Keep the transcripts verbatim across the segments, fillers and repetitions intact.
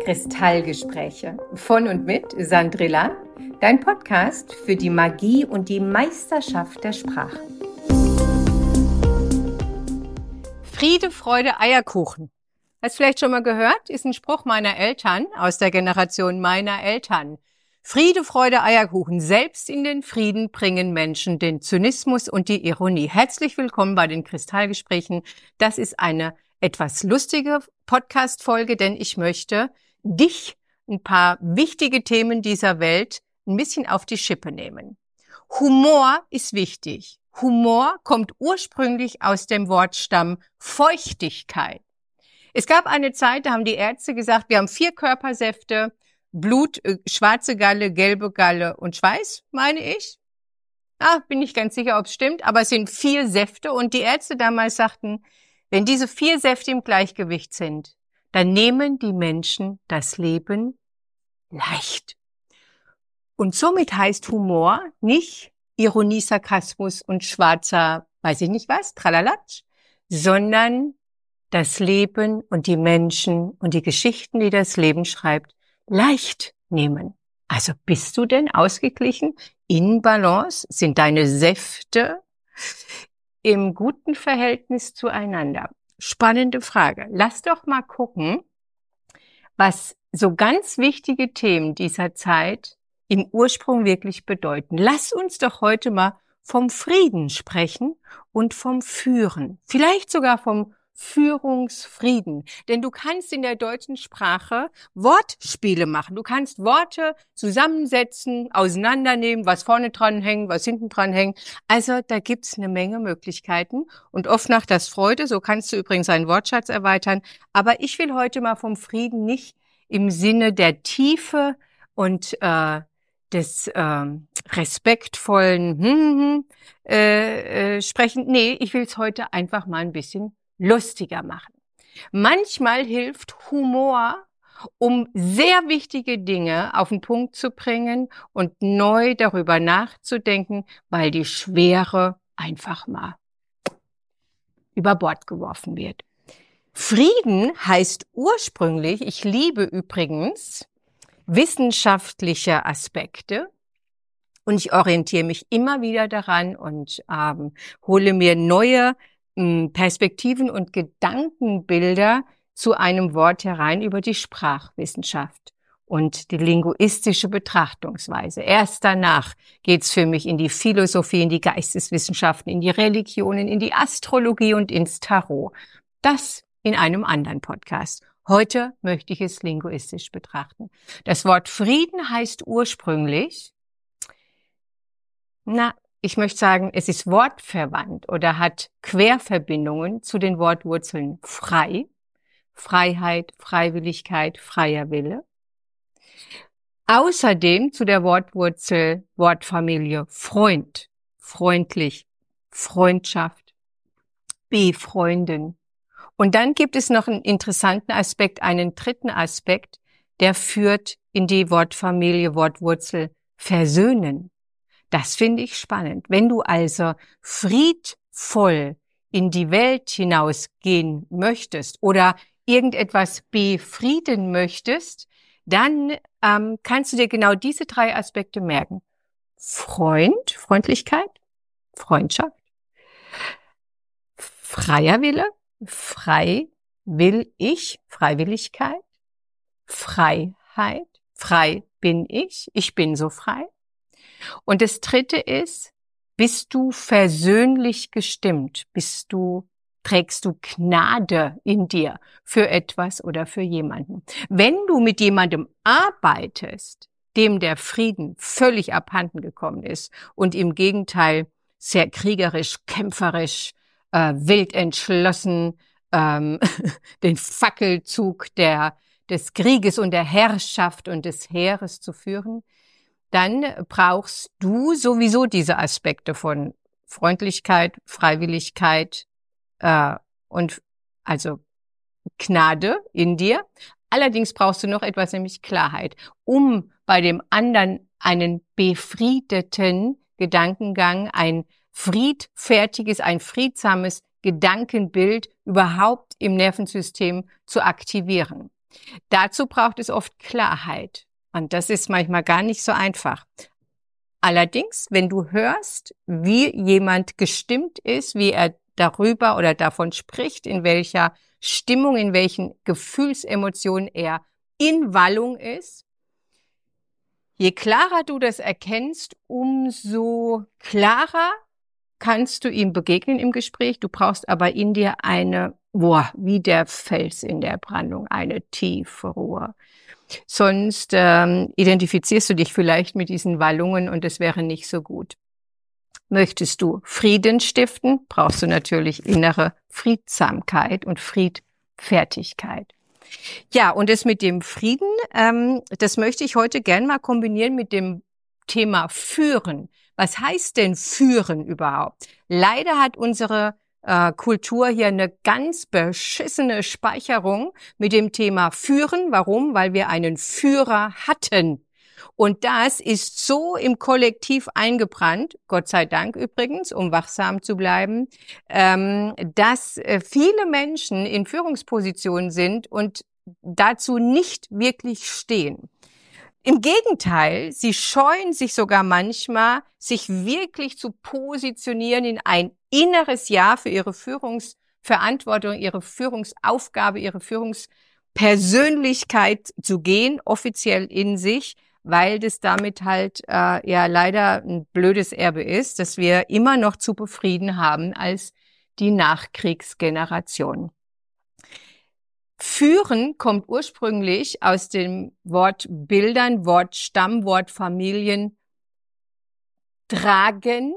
Kristallgespräche von und mit Sandrilla, dein Podcast für die Magie und die Meisterschaft der Sprache. Friede, Freude, Eierkuchen. Hast du vielleicht schon mal gehört? Ist ein Spruch meiner Eltern, aus der Generation meiner Eltern. Friede, Freude, Eierkuchen. Selbst in den Frieden bringen Menschen den Zynismus und die Ironie. Herzlich willkommen bei den Kristallgesprächen. Das ist eine etwas lustige Podcast-Folge, denn ich möchte dich ein paar wichtige Themen dieser Welt ein bisschen auf die Schippe nehmen. Humor ist wichtig. Humor kommt ursprünglich aus dem Wortstamm Feuchtigkeit. Es gab eine Zeit, da haben die Ärzte gesagt, wir haben vier Körpersäfte, Blut, äh, schwarze Galle, gelbe Galle und Schweiß, meine ich. Ah, bin nicht ganz sicher, ob es stimmt, aber es sind vier Säfte und die Ärzte damals sagten, wenn diese vier Säfte im Gleichgewicht sind, dann nehmen die Menschen das Leben leicht. Und somit heißt Humor nicht Ironie, Sarkasmus und schwarzer, weiß ich nicht was, Tralalatsch, sondern das Leben und die Menschen und die Geschichten, die das Leben schreibt, leicht nehmen. Also bist du denn ausgeglichen, in Balance? Sind deine Säfte im guten Verhältnis zueinander? Spannende Frage. Lass doch mal gucken, was so ganz wichtige Themen dieser Zeit im Ursprung wirklich bedeuten. Lass uns doch heute mal vom Frieden sprechen und vom Führen. Vielleicht sogar vom Führungsfrieden. Denn du kannst in der deutschen Sprache Wortspiele machen. Du kannst Worte zusammensetzen, auseinandernehmen, was vorne dran hängt, was hinten dran hängt. Also da gibt's eine Menge Möglichkeiten. Und oft macht das Freude. So kannst du übrigens einen Wortschatz erweitern. Aber ich will heute mal vom Frieden nicht im Sinne der Tiefe und äh, des äh, respektvollen hm, hm, äh, äh, sprechen. Nee, ich will es heute einfach mal ein bisschen lustiger machen. Manchmal hilft Humor, um sehr wichtige Dinge auf den Punkt zu bringen und neu darüber nachzudenken, weil die Schwere einfach mal über Bord geworfen wird. Frieden heißt ursprünglich, ich liebe übrigens wissenschaftliche Aspekte und ich orientiere mich immer wieder daran und ähm, hole mir neue Perspektiven und Gedankenbilder zu einem Wort herein über die Sprachwissenschaft und die linguistische Betrachtungsweise. Erst danach geht's für mich in die Philosophie, in die Geisteswissenschaften, in die Religionen, in die Astrologie und ins Tarot. Das in einem anderen Podcast. Heute möchte ich es linguistisch betrachten. Das Wort Frieden heißt ursprünglich, na, ich möchte sagen, es ist wortverwandt oder hat Querverbindungen zu den Wortwurzeln frei, Freiheit, Freiwilligkeit, freier Wille. Außerdem zu der Wortwurzel Wortfamilie Freund, freundlich, Freundschaft, befreunden. Und dann gibt es noch einen interessanten Aspekt, einen dritten Aspekt, der führt in die Wortfamilie Wortwurzel versöhnen. Das finde ich spannend. Wenn du also friedvoll in die Welt hinausgehen möchtest oder irgendetwas befrieden möchtest, dann ähm, kannst du dir genau diese drei Aspekte merken. Freund, Freundlichkeit, Freundschaft, freier Wille, frei will ich, Freiwilligkeit, Freiheit, frei bin ich, ich bin so frei. Und das dritte ist, bist du versöhnlich gestimmt? Bist du, trägst du Gnade in dir für etwas oder für jemanden? Wenn du mit jemandem arbeitest, dem der Frieden völlig abhanden gekommen ist und im Gegenteil sehr kriegerisch, kämpferisch, äh, wild entschlossen, ähm, den Fackelzug der, des Krieges und der Herrschaft und des Heeres zu führen, dann brauchst du sowieso diese Aspekte von Freundlichkeit, Freiwilligkeit äh, und also Gnade in dir. Allerdings brauchst du noch etwas, nämlich Klarheit, um bei dem anderen einen befriedeten Gedankengang, ein friedfertiges, ein friedsames Gedankenbild überhaupt im Nervensystem zu aktivieren. Dazu braucht es oft Klarheit. Und das ist manchmal gar nicht so einfach. Allerdings, wenn du hörst, wie jemand gestimmt ist, wie er darüber oder davon spricht, in welcher Stimmung, in welchen Gefühlsemotionen er in Wallung ist, je klarer du das erkennst, umso klarer kannst du ihm begegnen im Gespräch. Du brauchst aber in dir eine, boah, wie der Fels in der Brandung, eine tiefe Ruhe. Sonst ähm, identifizierst du dich vielleicht mit diesen Wallungen und das wäre nicht so gut. Möchtest du Frieden stiften, brauchst du natürlich innere Friedsamkeit und Friedfertigkeit. Ja, und das mit dem Frieden, ähm, das möchte ich heute gern mal kombinieren mit dem Thema Führen. Was heißt denn Führen überhaupt? Leider hat unsere äh, Kultur hier eine ganz beschissene Speicherung mit dem Thema Führen. Warum? Weil wir einen Führer hatten. Und das ist so im Kollektiv eingebrannt, Gott sei Dank übrigens, um wachsam zu bleiben, ähm, dass äh, viele Menschen in Führungspositionen sind und dazu nicht wirklich stehen. Im Gegenteil, sie scheuen sich sogar manchmal, sich wirklich zu positionieren in ein inneres Ja für ihre Führungsverantwortung, ihre Führungsaufgabe, ihre Führungspersönlichkeit zu gehen, offiziell in sich, weil das damit halt äh, ja leider ein blödes Erbe ist, dass wir immer noch zu befrieden haben als die Nachkriegsgeneration. Führen kommt ursprünglich aus dem Wort Bildern, Wort Stammwort Familien, tragen,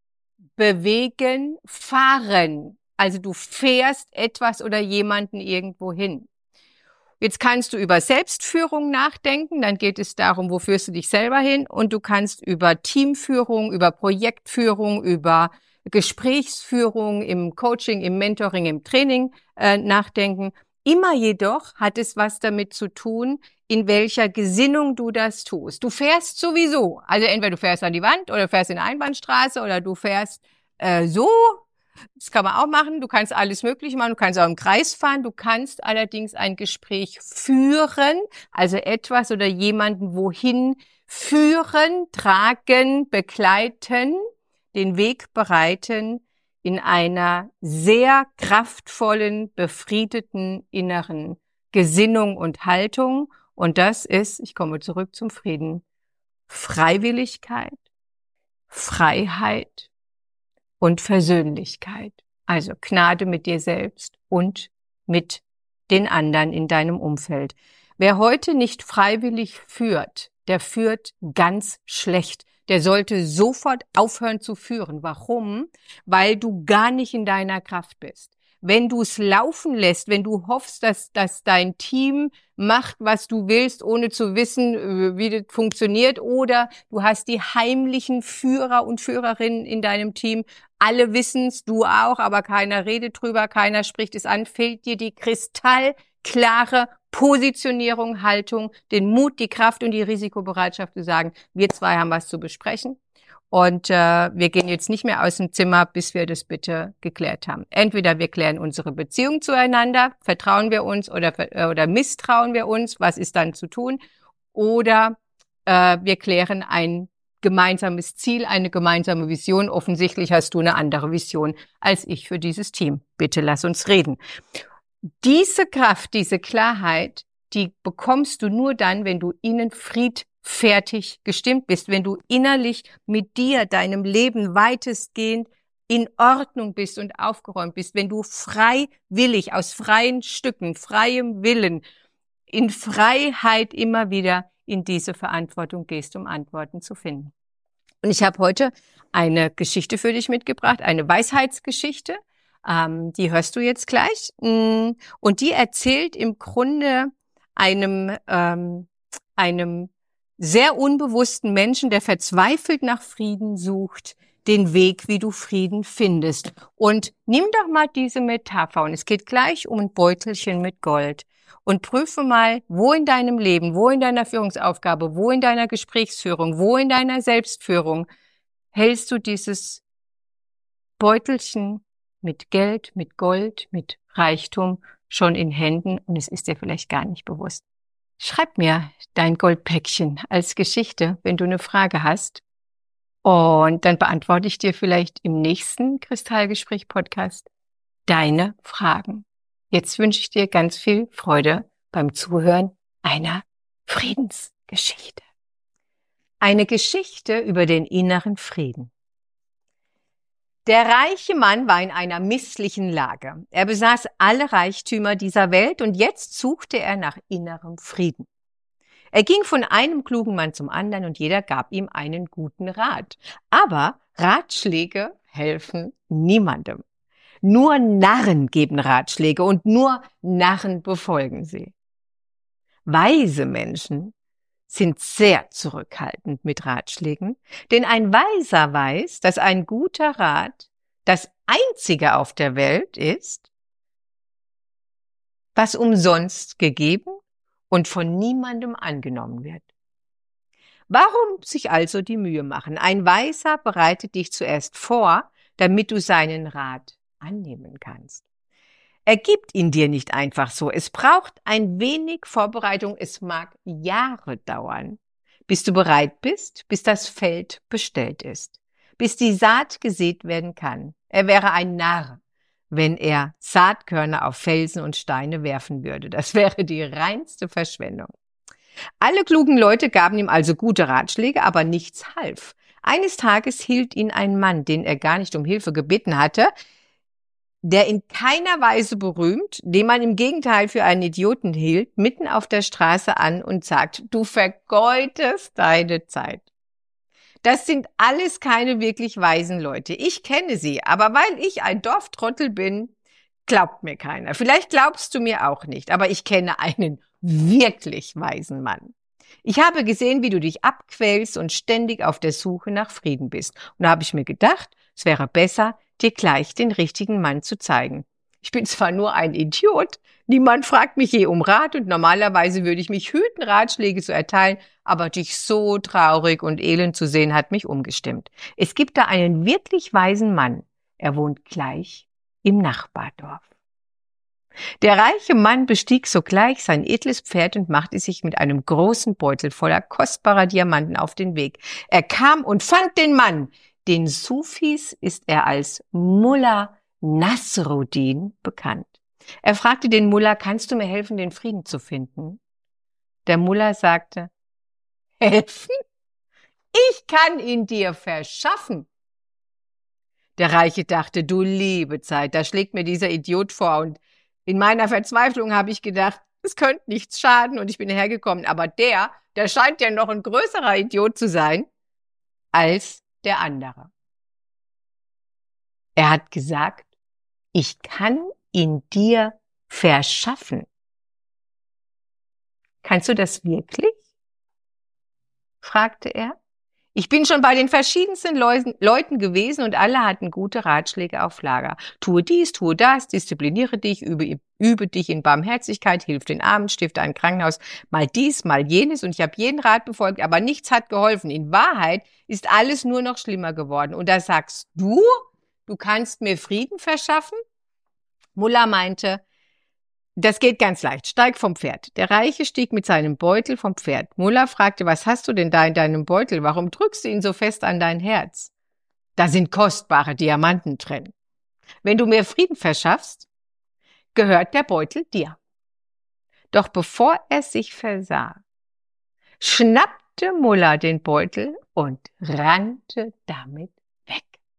bewegen, fahren. Also du fährst etwas oder jemanden irgendwo hin. Jetzt kannst du über Selbstführung nachdenken, dann geht es darum, wo führst du dich selber hin, und du kannst über Teamführung, über Projektführung, über Gesprächsführung im Coaching, im Mentoring, im Training äh, nachdenken. Immer jedoch hat es was damit zu tun, in welcher Gesinnung du das tust. Du fährst sowieso, also entweder du fährst an die Wand oder du fährst in eine Einbahnstraße oder du fährst äh, so. Das kann man auch machen. Du kannst alles Mögliche machen. Du kannst auch im Kreis fahren. Du kannst allerdings ein Gespräch führen, also etwas oder jemanden wohin führen, tragen, begleiten, den Weg bereiten in einer sehr kraftvollen, befriedeten inneren Gesinnung und Haltung. Und das ist, ich komme zurück zum Frieden, Freiwilligkeit, Freiheit und Versöhnlichkeit. Also Gnade mit dir selbst und mit den anderen in deinem Umfeld. Wer heute nicht freiwillig führt, der führt ganz schlecht. Der sollte sofort aufhören zu führen. Warum? Weil du gar nicht in deiner Kraft bist. Wenn du es laufen lässt, wenn du hoffst, dass, dass dein Team macht, was du willst, ohne zu wissen, wie das funktioniert, oder du hast die heimlichen Führer und Führerinnen in deinem Team, alle wissen's, du auch, aber keiner redet drüber, keiner spricht es an, fehlt dir die kristallklare Positionierung, Haltung, den Mut, die Kraft und die Risikobereitschaft zu sagen, wir zwei haben was zu besprechen. Und äh, wir gehen jetzt nicht mehr aus dem Zimmer, bis wir das bitte geklärt haben. Entweder wir klären unsere Beziehung zueinander, vertrauen wir uns oder, oder misstrauen wir uns, was ist dann zu tun? Oder äh, wir klären ein gemeinsames Ziel, eine gemeinsame Vision. Offensichtlich hast du eine andere Vision als ich für dieses Team. Bitte lass uns reden. Diese Kraft, diese Klarheit, die bekommst du nur dann, wenn du innen Fried fertig gestimmt bist, wenn du innerlich mit dir, deinem Leben weitestgehend in Ordnung bist und aufgeräumt bist, wenn du freiwillig, aus freien Stücken, freiem Willen, in Freiheit immer wieder in diese Verantwortung gehst, um Antworten zu finden. Und ich habe heute eine Geschichte für dich mitgebracht, eine Weisheitsgeschichte, ähm, die hörst du jetzt gleich, und die erzählt im Grunde einem, ähm, einem sehr unbewussten Menschen, der verzweifelt nach Frieden sucht, den Weg, wie du Frieden findest. Und nimm doch mal diese Metapher, und es geht gleich um ein Beutelchen mit Gold, und prüfe mal, wo in deinem Leben, wo in deiner Führungsaufgabe, wo in deiner Gesprächsführung, wo in deiner Selbstführung hältst du dieses Beutelchen mit Geld, mit Gold, mit Reichtum schon in Händen und es ist dir vielleicht gar nicht bewusst. Schreib mir dein Goldpäckchen als Geschichte, wenn du eine Frage hast. Und dann beantworte ich dir vielleicht im nächsten Kristallgespräch-Podcast deine Fragen. Jetzt wünsche ich dir ganz viel Freude beim Zuhören einer Friedensgeschichte. Eine Geschichte über den inneren Frieden. Der reiche Mann war in einer misslichen Lage. Er besaß alle Reichtümer dieser Welt und jetzt suchte er nach innerem Frieden. Er ging von einem klugen Mann zum anderen und jeder gab ihm einen guten Rat. Aber Ratschläge helfen niemandem. Nur Narren geben Ratschläge und nur Narren befolgen sie. Weise Menschen sind sehr zurückhaltend mit Ratschlägen, denn ein Weiser weiß, dass ein guter Rat das einzige auf der Welt ist, was umsonst gegeben und von niemandem angenommen wird. Warum sich also die Mühe machen? Ein Weiser bereitet dich zuerst vor, damit du seinen Rat annehmen kannst. Er gibt ihn dir nicht einfach so. Es braucht ein wenig Vorbereitung. Es mag Jahre dauern, bis du bereit bist, bis das Feld bestellt ist, bis die Saat gesät werden kann. Er wäre ein Narr, wenn er Saatkörner auf Felsen und Steine werfen würde. Das wäre die reinste Verschwendung. Alle klugen Leute gaben ihm also gute Ratschläge, aber nichts half. Eines Tages hielt ihn ein Mann, den er gar nicht um Hilfe gebeten hatte, der in keiner Weise berühmt, den man im Gegenteil für einen Idioten hielt, mitten auf der Straße an und sagt, du vergeudest deine Zeit. Das sind alles keine wirklich weisen Leute. Ich kenne sie, aber weil ich ein Dorftrottel bin, glaubt mir keiner. Vielleicht glaubst du mir auch nicht, aber ich kenne einen wirklich weisen Mann. Ich habe gesehen, wie du dich abquälst und ständig auf der Suche nach Frieden bist. Und da habe ich mir gedacht, es wäre besser, dir gleich den richtigen Mann zu zeigen. Ich bin zwar nur ein Idiot, niemand fragt mich je um Rat und normalerweise würde ich mich hüten, Ratschläge zu erteilen, aber dich so traurig und elend zu sehen, hat mich umgestimmt. Es gibt da einen wirklich weisen Mann. Er wohnt gleich im Nachbardorf. Der reiche Mann bestieg sogleich sein edles Pferd und machte sich mit einem großen Beutel voller kostbarer Diamanten auf den Weg. Er kam und fand den Mann. Den Sufis ist er als Mullah Nasruddin bekannt. Er fragte den Mullah, kannst du mir helfen, den Frieden zu finden? Der Mullah sagte, helfen? Ich kann ihn dir verschaffen. Der Reiche dachte, du liebe Zeit, da schlägt mir dieser Idiot vor und in meiner Verzweiflung habe ich gedacht, es könnte nichts schaden und ich bin hergekommen, aber der, der scheint ja noch ein größerer Idiot zu sein als der andere. Er hat gesagt, ich kann ihn dir verschaffen. Kannst du das wirklich? Fragte er. Ich bin schon bei den verschiedensten Leuten gewesen und alle hatten gute Ratschläge auf Lager. Tue dies, tue das, diszipliniere dich, übe, übe dich in Barmherzigkeit, hilf den Armen, stifte ein Krankenhaus, mal dies, mal jenes und ich habe jeden Rat befolgt, aber nichts hat geholfen. In Wahrheit ist alles nur noch schlimmer geworden. Und da sagst du, du kannst mir Frieden verschaffen? Mullah meinte, das geht ganz leicht. Steig vom Pferd. Der Reiche stieg mit seinem Beutel vom Pferd. Mullah fragte, was hast du denn da in deinem Beutel? Warum drückst du ihn so fest an dein Herz? Da sind kostbare Diamanten drin. Wenn du mir Frieden verschaffst, gehört der Beutel dir. Doch bevor er sich versah, schnappte Mullah den Beutel und rannte damit weg.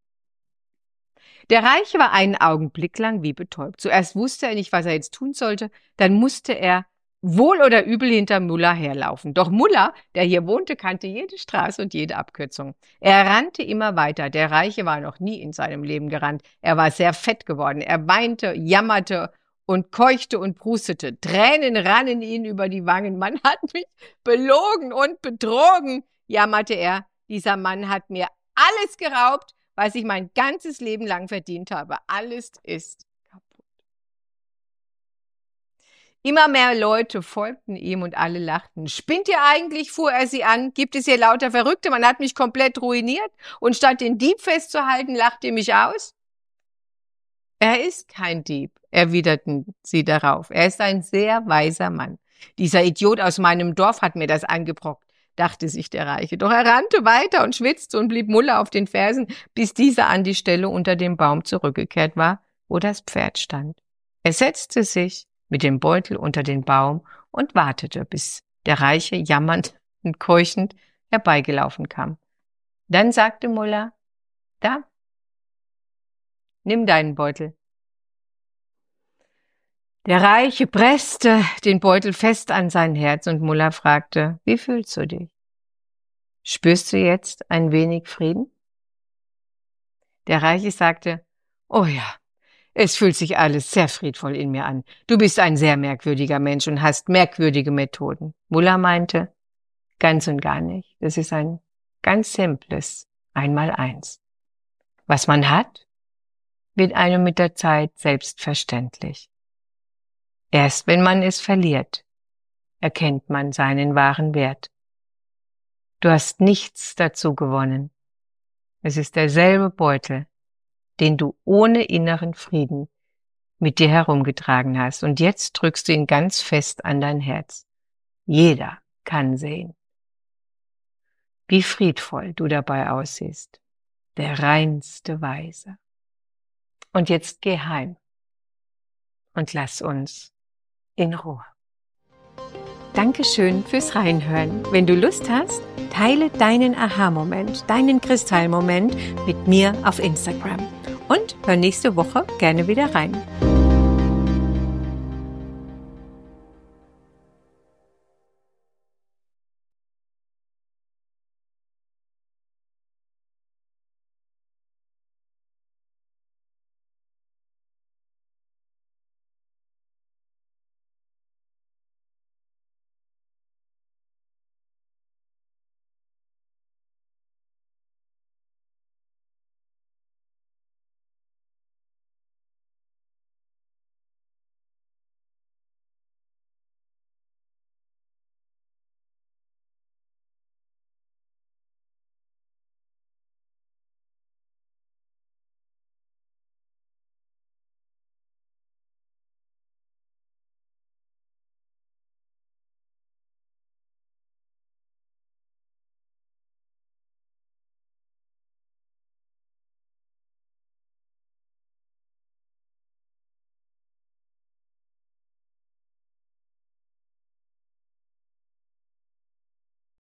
Der Reiche war einen Augenblick lang wie betäubt. Zuerst wusste er nicht, was er jetzt tun sollte, dann musste er wohl oder übel hinter Mullah herlaufen. Doch Mullah, der hier wohnte, kannte jede Straße und jede Abkürzung. Er rannte immer weiter. Der Reiche war noch nie in seinem Leben gerannt. Er war sehr fett geworden. Er weinte, jammerte und keuchte und prustete. Tränen rannen ihn über die Wangen. Man hat mich belogen und betrogen, jammerte er. Dieser Mann hat mir alles geraubt, was ich mein ganzes Leben lang verdient habe. Alles ist kaputt. Immer mehr Leute folgten ihm und alle lachten. Spinnt ihr eigentlich, fuhr er sie an. Gibt es hier lauter Verrückte? Man hat mich komplett ruiniert. Und statt den Dieb festzuhalten, lacht ihr mich aus? Er ist kein Dieb, erwiderten sie darauf. Er ist ein sehr weiser Mann. Dieser Idiot aus meinem Dorf hat mir das angebrockt, dachte sich der Reiche. Doch er rannte weiter und schwitzte und blieb Mulla auf den Fersen, bis dieser an die Stelle unter dem Baum zurückgekehrt war, wo das Pferd stand. Er setzte sich mit dem Beutel unter den Baum und wartete, bis der Reiche jammernd und keuchend herbeigelaufen kam. Dann sagte Mulla, da, nimm deinen Beutel. Der Reiche presste den Beutel fest an sein Herz und Mulla fragte, wie fühlst du dich? Spürst du jetzt ein wenig Frieden? Der Reiche sagte, oh ja, es fühlt sich alles sehr friedvoll in mir an. Du bist ein sehr merkwürdiger Mensch und hast merkwürdige Methoden. Mulla meinte, ganz und gar nicht. Das ist ein ganz simples Einmaleins. Was man hat, wird einem mit der Zeit selbstverständlich. Erst wenn man es verliert, erkennt man seinen wahren Wert. Du hast nichts dazu gewonnen. Es ist derselbe Beutel, den du ohne inneren Frieden mit dir herumgetragen hast. Und jetzt drückst du ihn ganz fest an dein Herz. Jeder kann sehen, wie friedvoll du dabei aussiehst. Der reinste Weise. Und jetzt geh heim und lass uns in Ruhe. Dankeschön fürs Reinhören. Wenn du Lust hast, teile deinen Aha-Moment, deinen Kristallmoment mit mir auf Instagram. Und hör nächste Woche gerne wieder rein.